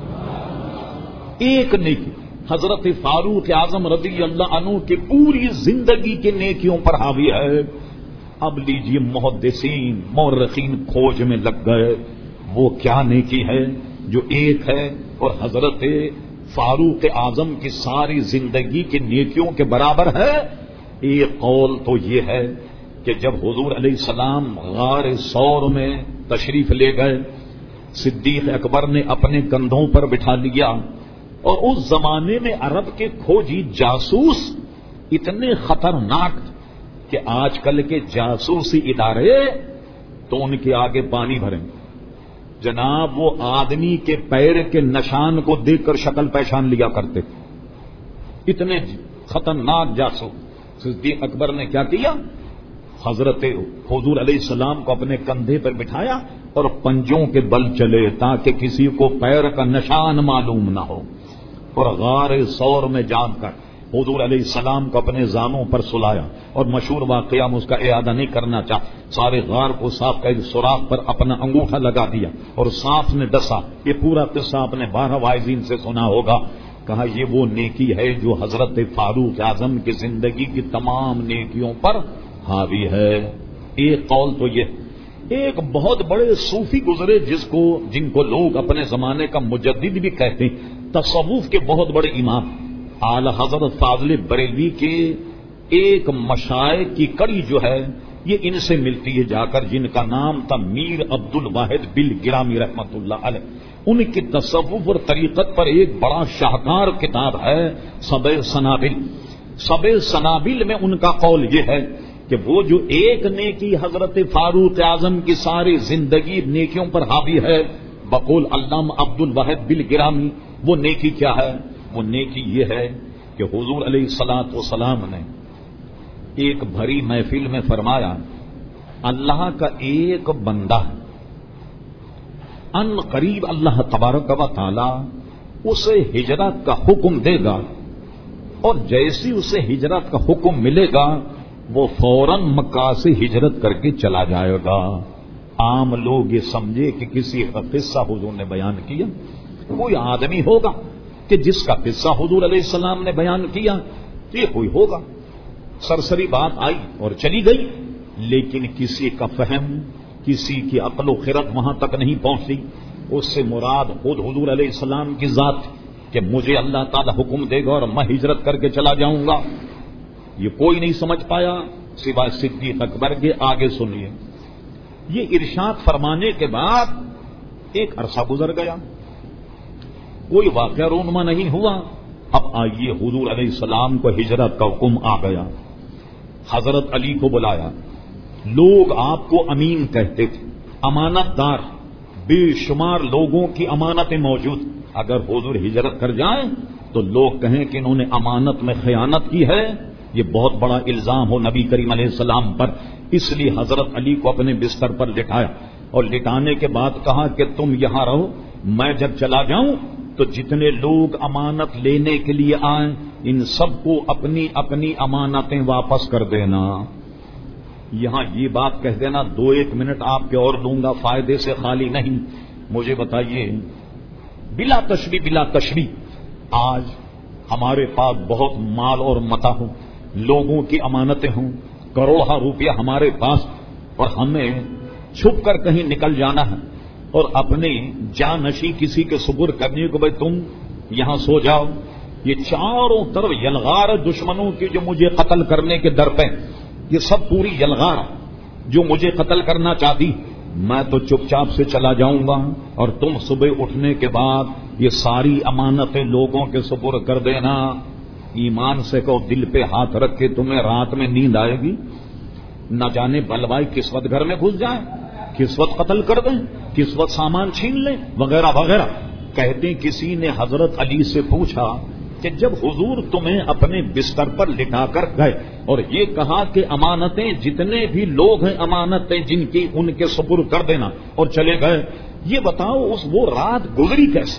ایک نیکی حضرت فاروق اعظم رضی اللہ عنہ کی پوری زندگی کی نیکیوں پر حاوی ہے. اب لیجیے محدثین مورخین کھوج میں لگ گئے وہ کیا نیکی ہے جو ایک ہے اور حضرت فاروق اعظم کی ساری زندگی کی نیکیوں کے برابر ہے. ایک قول تو یہ ہے کہ جب حضور علیہ السلام غار ثور میں تشریف لے گئے، صدیق اکبر نے اپنے کندھوں پر بٹھا لیا. اور اس زمانے میں عرب کے کھوجی جاسوس اتنے خطرناک کہ آج کل کے جاسوسی ادارے تو ان کے آگے پانی بھریں. جناب وہ آدمی کے پیر کے نشان کو دیکھ کر شکل پہچان لیا کرتے، اتنے خطرناک جاسوس. صدیق اکبر نے کیا کیا؟ حضرت حضور علیہ السلام کو اپنے کندھے پر بٹھایا اور پنجوں کے بل چلے تاکہ کسی کو پیر کا نشان معلوم نہ ہو. اور غار ثور میں جان کر حضور علیہ السلام کو اپنے زانوں پر سلایا. اور مشہور واقعہ میں اس کا اعادہ نہیں کرنا چاہ، سارے غار کو صاف کر سوراخ پر اپنا انگوٹھا لگا دیا اور سانپ نے ڈسا. یہ پورا قصہ آپ نے بارہ واعظین سے سنا ہوگا. کہا یہ وہ نیکی ہے جو حضرت فاروق اعظم کی زندگی کی تمام نیکیوں پر حاوی ہے. ایک قول تو یہ. ایک بہت بڑے صوفی گزرے جس کو جن کو لوگ اپنے زمانے کا مجدد بھی کہتے ہیں، تصوف کے بہت بڑے امام اعلی حضرت فاضل بریلوی کے ایک مشائخ کی کڑی جو ہے یہ ان سے ملتی ہے جا کر، جن کا نام تھا میر عبد الواحد بل گرامی رحمت اللہ علیہ. ان کی تصوف اور طریقت پر ایک بڑا شاہکار کتاب ہے سبع سنابل. سبع سنابل میں ان کا قول یہ ہے کہ وہ جو ایک نیکی حضرت فاروق اعظم کی ساری زندگی نیکیوں پر حاوی ہے، بقول علامہ عبد الواحد بل گرامی، وہ نیکی کیا ہے؟ وہ نیکی یہ ہے کہ حضور علیہ الصلوۃ والسلام نے ایک بھری محفل میں فرمایا اللہ کا ایک بندہ ان قریب اللہ تبارک و تعالی اسے ہجرت کا حکم دے گا، اور جیسی اسے ہجرت کا حکم ملے گا وہ فوراً مکہ سے ہجرت کر کے چلا جائے گا. عام لوگ یہ سمجھے کہ کسی کا قصہ حضور نے بیان کیا، کوئی آدمی ہوگا کہ جس کا قصہ حضور علیہ السلام نے بیان کیا، یہ کوئی ہوگا. سرسری بات آئی اور چلی گئی، لیکن کسی کا فہم کسی کی عقل و خرد وہاں تک نہیں پہنچتی. اس سے مراد خود حضور علیہ السلام کی ذات کہ مجھے اللہ تعالی حکم دے گا اور میں ہجرت کر کے چلا جاؤں گا، یہ کوئی نہیں سمجھ پایا سوائے صدیق اکبر کے. آگے سنیے. یہ ارشاد فرمانے کے بعد ایک عرصہ گزر گیا، کوئی واقعہ رونما نہیں ہوا. اب آئیے حضور علیہ السلام کو ہجرت کا حکم آ گیا. حضرت علی کو بلایا. لوگ آپ کو امین کہتے تھے، امانت دار. بے شمار لوگوں کی امانتیں موجود. اگر حضور ہجرت کر جائیں تو لوگ کہیں کہ انہوں نے امانت میں خیانت کی ہے، یہ بہت بڑا الزام ہو نبی کریم علیہ السلام پر. اس لیے حضرت علی کو اپنے بستر پر لٹایا اور لٹانے کے بعد کہا کہ تم یہاں رہو، میں جب چلا جاؤں تو جتنے لوگ امانت لینے کے لیے آئیں ان سب کو اپنی اپنی امانتیں واپس کر دینا. یہاں یہ بات کہہ دینا، دو ایک منٹ آپ کے اور لوں گا، فائدے سے خالی نہیں. مجھے بتائیے بلا تشبیہ بلا تشبیہ، آج ہمارے پاس بہت مال اور متاع ہو، لوگوں کی امانتیں ہوں، کروڑہ روپیہ ہمارے پاس، اور ہمیں چھپ کر کہیں نکل جانا ہے اور اپنی جانشی کسی کے سپرد کرنے کو، بھائی تم یہاں سو جاؤ. یہ چاروں طرف یلغار دشمنوں کی جو مجھے قتل کرنے کے در پہ، یہ سب پوری یلغار جو مجھے قتل کرنا چاہتی. میں تو چپ چاپ سے چلا جاؤں گا اور تم صبح اٹھنے کے بعد یہ ساری امانتیں لوگوں کے سپرد کر دینا. ایمان سے کہو، دل پہ ہاتھ رکھ کے تمہیں رات میں نیند آئے گی؟ نہ جانے بلوائی کس وقت گھر میں گھس جائیں، کس وقت قتل کر دیں، کس وقت سامان چھین لیں، وغیرہ وغیرہ. کہتے کسی نے حضرت علی سے پوچھا کہ جب حضور تمہیں اپنے بستر پر لٹا کر گئے اور یہ کہا کہ امانتیں جتنے بھی لوگ ہیں امانتیں جن کی ان کے سپرد کر دینا، اور چلے گئے، یہ بتاؤ اس وہ رات گزری کیسے؟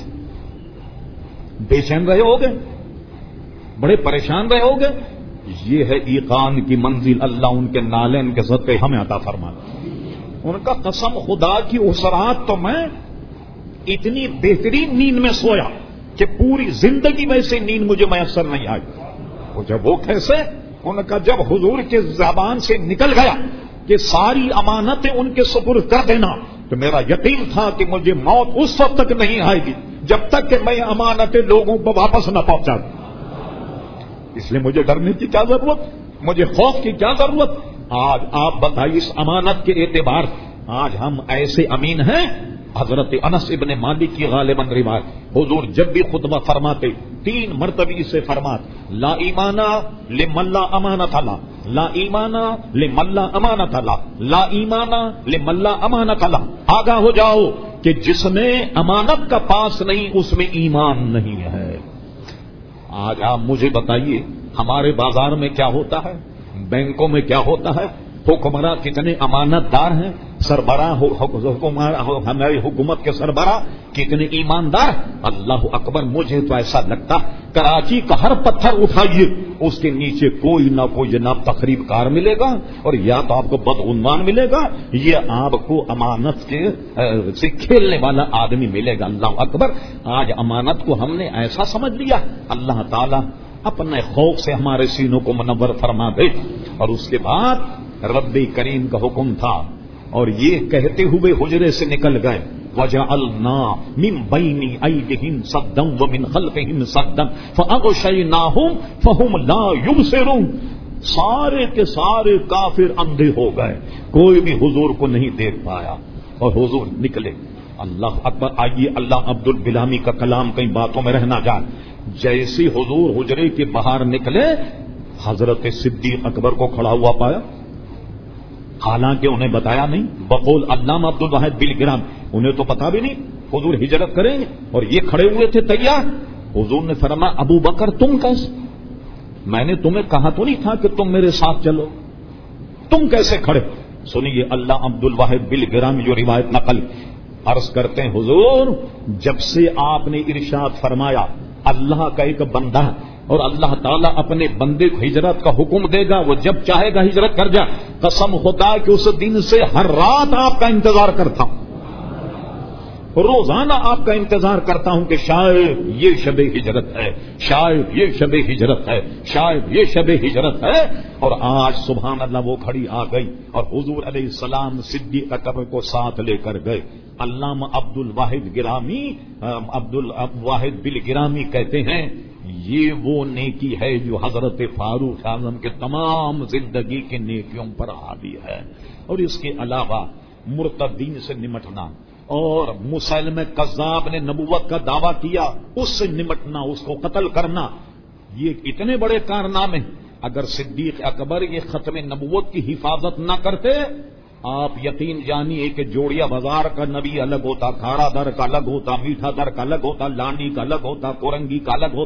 بے چین رہے ہوگے، بڑے پریشان رہے ہوگے. یہ ہے ایقان کی منزل، اللہ ان کے نالین کے صدقے ہمیں عطا فرمانا. ان کا قسم خدا کی اس رات تو میں اتنی بہترین نیند میں سویا کہ پوری زندگی میں سے نیند مجھے میسر نہیں آئی. وہ جب وہ کیسے؟ ان کا جب حضور کے زبان سے نکل گیا کہ ساری امانتیں ان کے سپرد کر دینا، تو میرا یقین تھا کہ مجھے موت اس وقت تک نہیں آئے گی جب تک کہ میں امانتیں لوگوں کو واپس نہ پہنچا دوں. اس لیے مجھے ڈرنے کی کیا ضرورت، مجھے خوف کی کیا ضرورت؟ آج آپ بتائیے اس امانت کے اعتبار آج ہم ایسے امین ہیں. حضرت انس ابن مالک کی غالباً روایت، حضور جب بھی خطبہ فرماتے تین مرتبہ سے فرماتے لا ایمانا لمن لا امانت له، لا ایمانا لمن لا امانت له، لا ایمانا لمن لا امانت له. آگاہ ہو جاؤ کہ جس میں امانت کا پاس نہیں اس میں ایمان نہیں ہے. آج آپ مجھے بتائیے ہمارے بازار میں کیا ہوتا ہے، بینکوں میں کیا ہوتا ہے، حکمراں کتنے امانت دار ہیں، سربراہ ہماری حکومت کے سربراہ کتنے ایماندار. اللہ اکبر، مجھے تو ایسا لگتا کراچی کا ہر پتھر اٹھائیے اس کے نیچے کوئی نہ کوئی جناب تقریب کار ملے گا، اور یا تو آپ کو بدعنوان ملے گا، یہ آپ کو امانت کے سے کھیلنے والا آدمی ملے گا. اللہ اکبر، آج امانت کو ہم نے ایسا سمجھ لیا. اللہ تعالی اپنے خوف سے ہمارے سینوں کو منور فرما دے. اور اس کے بعد رب کریم کا حکم تھا اور یہ کہتے ہوئے حجرے سے نکل گئے وَجَعَلْنَا مِن بَيْنِ أَيْدِهِمْ صَدًّا وَمِنْ خَلْفِهِمْ صَدًّا فَأَغْشَيْنَاهُمْ فَهُمْ لَا يُبْصِرُونَ. سارے کے سارے کافر اندھے ہو گئے، کوئی بھی حضور کو نہیں دیکھ پایا اور حضور نکلے. اللہ اکبر. آئیے اللہ عبد البلامی کا کلام کئی باتوں میں رہنا جائے. جیسے حضور حجرے کے باہر نکلے حضرت صدیق اکبر کو کھڑا ہوا پایا، حالانکہ انہیں بتایا نہیں. بقول علامہ عبد الواحد بلگرام، انہیں تو پتا بھی نہیں حضور ہجرت کریں گے، اور یہ کھڑے ہوئے تھے تیار. حضور نے فرمایا ابو بکر تم کیسے؟ میں نے تمہیں کہا تو نہیں تھا کہ تم میرے ساتھ چلو، تم کیسے کھڑے؟ سنیے اللہ عبد الواحد بلگرام جو روایت نقل عرض کرتے ہیں، حضور جب سے آپ نے ارشاد فرمایا اللہ کا ایک بندہ ہے اور اللہ تعالیٰ اپنے بندے کو ہجرت کا حکم دے گا، وہ جب چاہے گا ہجرت کر جائے. قسم خدا کہ اس دن سے ہر رات آپ کا انتظار کرتا ہوں، روزانہ آپ کا انتظار کرتا ہوں کہ شاید یہ شب ہجرت ہے، شاید یہ شب ہجرت ہے، شاید یہ شب ہجرت ہے. اور آج سبحان اللہ وہ گھڑی آ گئی اور حضور علیہ السلام صدیق اکبر کو ساتھ لے کر گئے. علامہ عبد الواحد گرامی عبد الواحد بل گرامی کہتے ہیں یہ وہ نیکی ہے جو حضرت فاروق اعظم کے تمام زندگی کے نیکیوں پر حاوی ہے. اور اس کے علاوہ مرتدین سے نمٹنا اور مسلمہ کذاب نے نبوت کا دعویٰ کیا اس سے نمٹنا، اس کو قتل کرنا، یہ اتنے بڑے کارنامے. اگر صدیق اکبر یہ ختم نبوت کی حفاظت نہ کرتے، آپ یقین جانیے کہ جوڑیا بازار کا نبی الگ ہوتا، کھارا در کا الگ ہوتا، میٹھا در کا الگ ہوتا، لانڈی کا الگ ہوتا، کورنگی کا الگ ہوتا.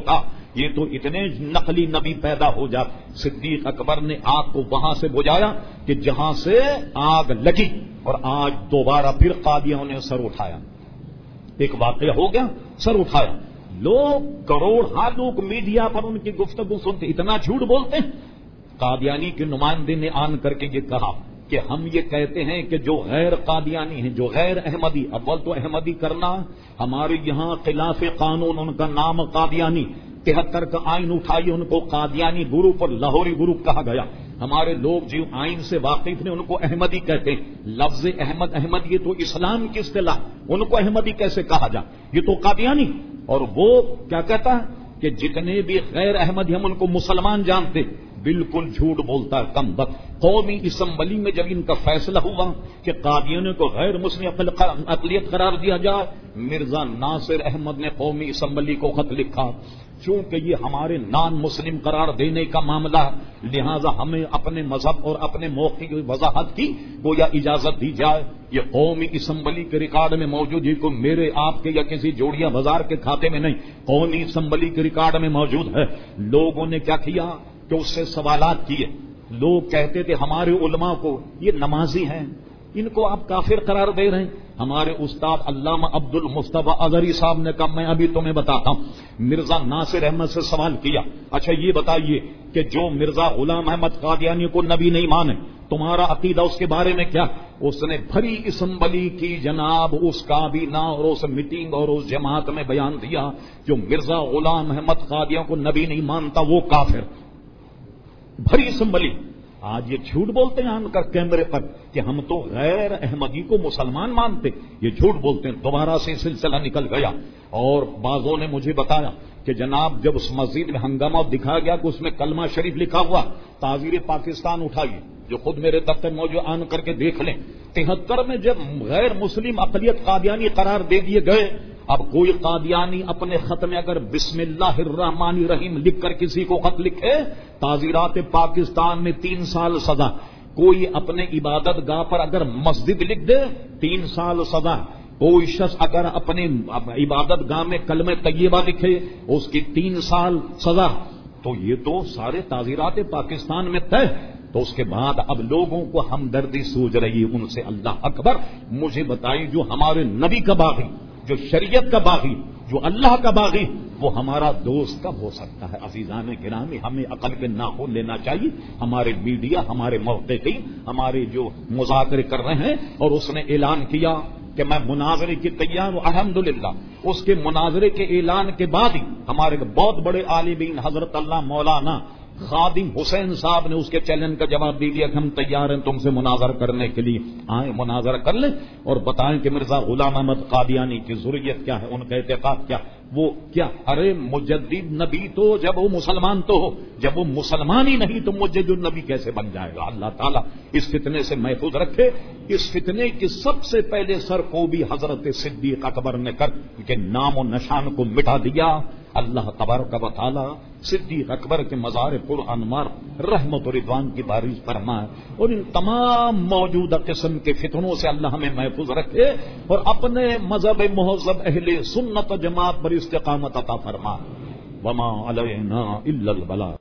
یہ تو اتنے نقلی نبی پیدا ہو جا. صدیق اکبر نے آگ کو وہاں سے بجھایا کہ جہاں سے آگ لگی، اور آج دوبارہ پھر قادیوں نے سر اٹھایا. ایک واقعہ ہو گیا، سر اٹھایا. لوگ کروڑ ہاں لوگ میڈیا پر ان کی گفتگو سنتے، اتنا جھوٹ بولتے ہیں. قادیانی کے نمائندے نے آن کر کے یہ کہا کہ ہم یہ کہتے ہیں کہ جو غیر قادیانی ہیں، جو غیر احمدی، اول تو احمدی کرنا ہمارے یہاں خلاف قانون، ان کا نام قادیانی. تہتر کا آئین اٹھائی، ان کو قادیانی گروپ اور لاہوری گروپ کہا گیا. ہمارے لوگ جو آئین سے واقف ہیں ان کو احمدی کہتے ہیں. لفظ احمد احمد یہ تو اسلام کی اصطلاح، ان کو احمدی کیسے کہا جائے؟ یہ تو قادیانی. اور وہ کیا کہتا ہے کہ جتنے بھی غیر احمدی ہم ان کو مسلمان جانتے. بالکل جھوٹ بولتا ہے کم بخت. قومی اسمبلی میں جب ان کا فیصلہ ہوا کہ قادیانیوں کو غیر مسلم اقلیت قرار دیا جائے، مرزا ناصر احمد نے قومی اسمبلی کو خط لکھا، چونکہ یہ ہمارے نان مسلم قرار دینے کا معاملہ ہے، لہذا ہمیں اپنے مذہب اور اپنے موقع کی وضاحت کی گویا اجازت دی جائے. یہ قومی اسمبلی کے ریکارڈ میں موجود، یہ کو میرے آپ کے یا کسی جوڑیا بازار کے کھاتے میں نہیں، قومی اسمبلی کے ریکارڈ میں موجود ہے. لوگوں نے کیا کیا کہ اس سے سوالات کیے. لوگ کہتے تھے ہمارے علماء کو یہ نمازی ہیں، ان کو آپ کافر قرار دے رہے ہیں. ہمارے استاد علامہ عبد المصطفیٰ اظہری صاحب نے کہا میں ابھی تمہیں بتاتا ہوں. مرزا ناصر احمد سے سوال کیا، اچھا یہ بتائیے کہ جو مرزا غلام احمد قادیانی کو نبی نہیں مانے، تمہارا عقیدہ اس کے بارے میں کیا؟ اس نے بھری اسمبلی کی جناب اس کابینہ اور اس میٹنگ اور اس جماعت میں بیان دیا جو مرزا غلام احمد قادیانی کو نبی نہیں مانتا وہ کافر. بھری اسمبلی. آج یہ جھوٹ بولتے ہیں آن کر کیمرے پر کہ ہم تو غیر احمدی کو مسلمان مانتے. یہ جھوٹ بولتے ہیں. دوبارہ سے سلسلہ نکل گیا اور بعضوں نے مجھے بتایا کہ جناب جب اس مسجد میں ہنگامہ دکھا گیا کہ اس میں کلمہ شریف لکھا ہوا، تعزیر پاکستان اٹھائیے، جو خود میرے دفتر موجود آن کر کے دیکھ لیں. تہتر میں جب غیر مسلم اقلیت قادیانی قرار دے دیے گئے، اب کوئی قادیانی اپنے خط میں اگر بسم اللہ الرحمن الرحیم لکھ کر کسی کو خط لکھے، تعزیرات پاکستان میں تین سال سزا. کوئی اپنے عبادت گاہ پر اگر مسجد لکھ دے، تین سال سزا. کوئی شخص اگر اپنے عبادت گاہ میں کلمہ طیبہ لکھے، اس کی تین سال سزا. تو یہ تو سارے تعزیرات پاکستان میں طے. تو اس کے بعد اب لوگوں کو ہمدردی سوچ رہی ہے ان سے. اللہ اکبر. مجھے بتائیے جو ہمارے نبی کا باغی، جو شریعت کا باغی، جو اللہ کا باغی، وہ ہمارا دوست کب ہو سکتا ہے؟ عزیزان گرامی، ہمیں عقل کے ناخن لینا چاہیے. ہمارے میڈیا، ہمارے محققین، ہمارے جو مذاکرے کر رہے ہیں، اور اس نے اعلان کیا کہ میں مناظرے کی تیار ہوں. الحمدللہ اس کے مناظرے کے اعلان کے بعد ہی ہمارے بہت بڑے عالمین حضرت اللہ مولانا خادم حسین صاحب نے اس کے چیلنج کا جواب دے دیا کہ ہم تیار ہیں تم سے مناظرہ کرنے کے لیے. آئیں مناظرہ کر لیں اور بتائیں کہ مرزا غلام احمد قادیانی کی ضروریت کیا ہے، ان کا اعتقاد کیا. وہ کیا ارے مجدد نبی تو جب وہ مسلمان تو ہو، جب وہ مسلمان ہی نہیں تو مجدد نبی کیسے بن جائے گا؟ اللہ تعالیٰ اس فتنے سے محفوظ رکھے. اس فتنے کی سب سے پہلے سر کو بھی حضرت صدیق اکبر نے کر کے نام و نشان کو مٹا دیا. اللہ تبارک و تعالی صدیق اکبر کے مزار پر انوار رحمت و رضوان کی بارش فرمائے، اور ان تمام موجودہ قسم کے فتنوں سے اللہ ہمیں محفوظ رکھے، اور اپنے مذہب مہذب اہل سنت و جماعت پر استقامت عطا فرمائے. وما علینا الا البلاغ.